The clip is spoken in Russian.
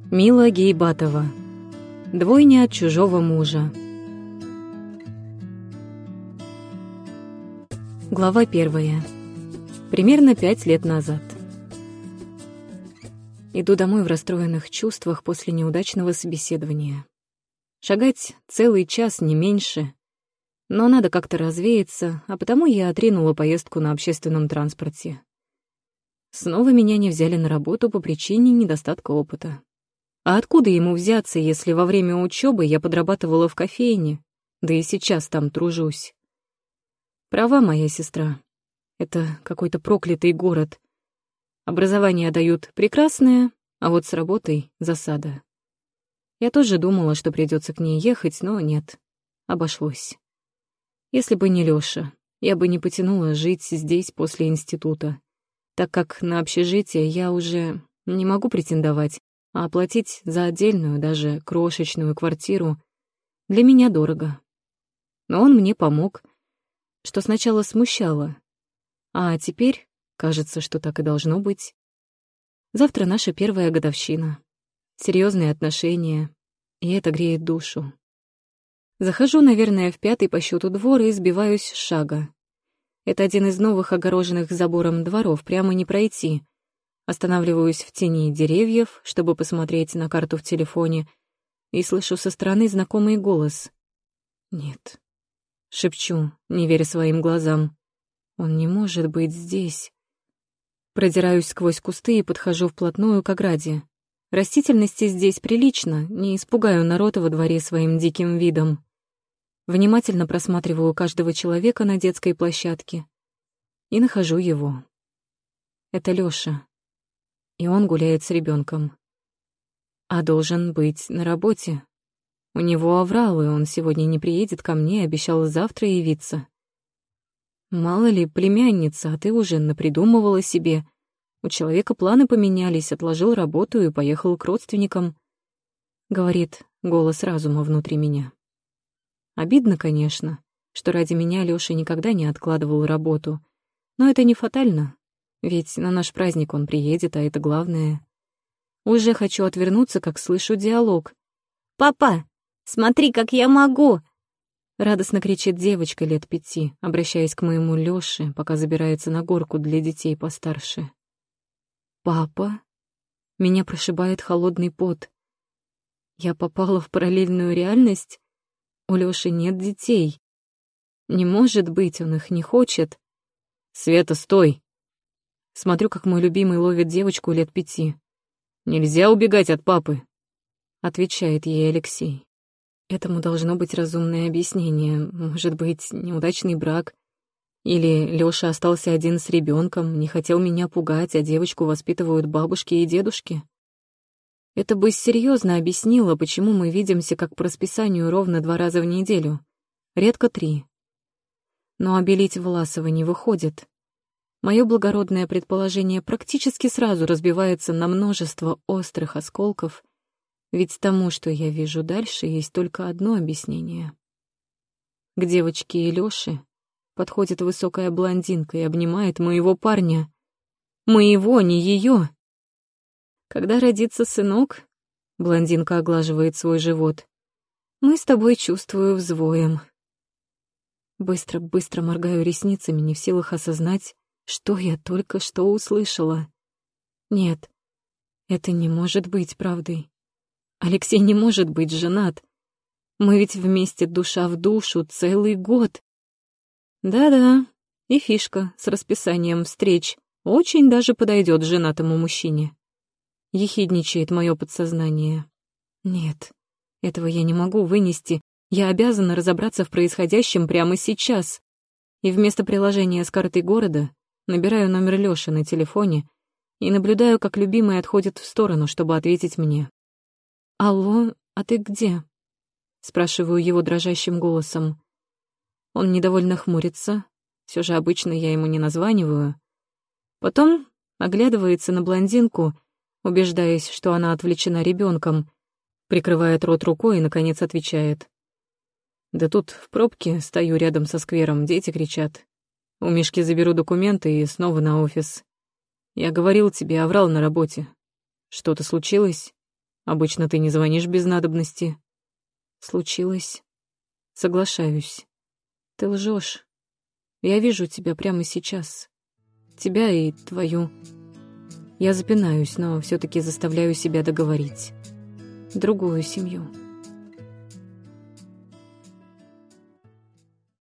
Мила Гейбатова. Двойня от чужого мужа. Глава 1. Примерно 5 лет назад. Иду домой в расстроенных чувствах после неудачного собеседования. Шагать целый час, не меньше. Но надо как-то развеяться, а потому я отринула поездку на общественном транспорте. Снова меня не взяли на работу по причине недостатка опыта. А откуда ему взяться, если во время учебы я подрабатывала в кофейне, да и сейчас там тружусь? Права моя сестра. Это какой-то проклятый город. Образование дают прекрасное, а вот с работой — засада. Я тоже думала, что придется к ней ехать, но нет, обошлось. Если бы не Лёша, я бы не потянула жить здесь после института, так как на общежитие я уже не могу претендовать, а оплатить за отдельную, даже крошечную квартиру для меня дорого. Но он мне помог, что сначала смущало, а теперь кажется, что так и должно быть. Завтра наша первая годовщина, серьезные отношения, и это греет душу. Захожу, наверное, в 5-й по счету двор и сбиваюсь с шага. Это один из новых огороженных забором дворов, прямо не пройти. Останавливаюсь в тени деревьев, чтобы посмотреть на карту в телефоне, и слышу со стороны знакомый голос. «Нет». Шепчу, не веря своим глазам. «Он не может быть здесь». Продираюсь сквозь кусты и подхожу вплотную к ограде. Растительности здесь прилично, не испугаю народ во дворе своим диким видом. Внимательно просматриваю каждого человека на детской площадке и нахожу его. Это Лёша. И он гуляет с ребенком. А должен быть на работе. У него аврал, и он сегодня не приедет ко мне, обещал завтра явиться. Мало ли, племянница, а ты уже напридумывала себе. У человека планы поменялись, отложил работу и поехал к родственникам. Говорит голос разума внутри меня. Обидно, конечно, что ради меня Лёша никогда не откладывал работу, но это не фатально. Ведь на наш праздник он приедет, а это главное. Уже хочу отвернуться, как слышу диалог. «Папа, смотри, как я могу!» Радостно кричит девочка лет 5, обращаясь к моему Лёше, пока забирается на горку для детей постарше. «Папа?» Меня прошибает холодный пот. Я попала в параллельную реальность? У Лёши нет детей. Не может быть, он их не хочет. «Света, стой!» Смотрю, как мой любимый ловит девочку лет 5. «Нельзя убегать от папы», — отвечает ей Алексей. Этому должно быть разумное объяснение. Может быть, неудачный брак. Или Лёша остался один с ребенком, не хотел меня пугать, а девочку воспитывают бабушки и дедушки. Это бы серьезно объяснило, почему мы видимся как по расписанию ровно 2 раза в неделю. Редко 3. Но обелить Власова не выходит. Мое благородное предположение практически сразу разбивается на множество острых осколков, ведь тому, что я вижу дальше, есть только одно объяснение. К девочке и Лёше подходит высокая блондинка и обнимает моего парня. Моего, не её. Когда родится сынок, блондинка оглаживает свой живот, мы с тобой, чувствую, взвоем. Быстро моргаю ресницами, не в силах осознать, что я только что услышала. Нет, это не может быть правдой. Алексей не может быть женат. Мы ведь вместе душа в душу целый год. Да-да, и фишка с расписанием встреч очень даже подойдет женатому мужчине. Ехидничает мое подсознание. Нет, этого я не могу вынести. Я обязана разобраться в происходящем прямо сейчас. И вместо приложения с картой города набираю номер Лёши на телефоне и наблюдаю, как любимый отходит в сторону, чтобы ответить мне. «Алло, а ты где?» Спрашиваю его дрожащим голосом. Он недовольно хмурится. Все же обычно я ему не названиваю. Потом оглядывается на блондинку, убеждаясь, что она отвлечена ребенком, прикрывает рот рукой и, наконец, отвечает. «Да тут в пробке стою рядом со сквером, дети кричат. У Мишки заберу документы и снова на офис. Я говорил тебе, оврал на работе. Что-то случилось?» Обычно ты не звонишь без надобности. Случилось. Соглашаюсь. Ты лжешь. Я вижу тебя прямо сейчас. Тебя и твою. Я запинаюсь, но все-таки заставляю себя договорить. Другую семью.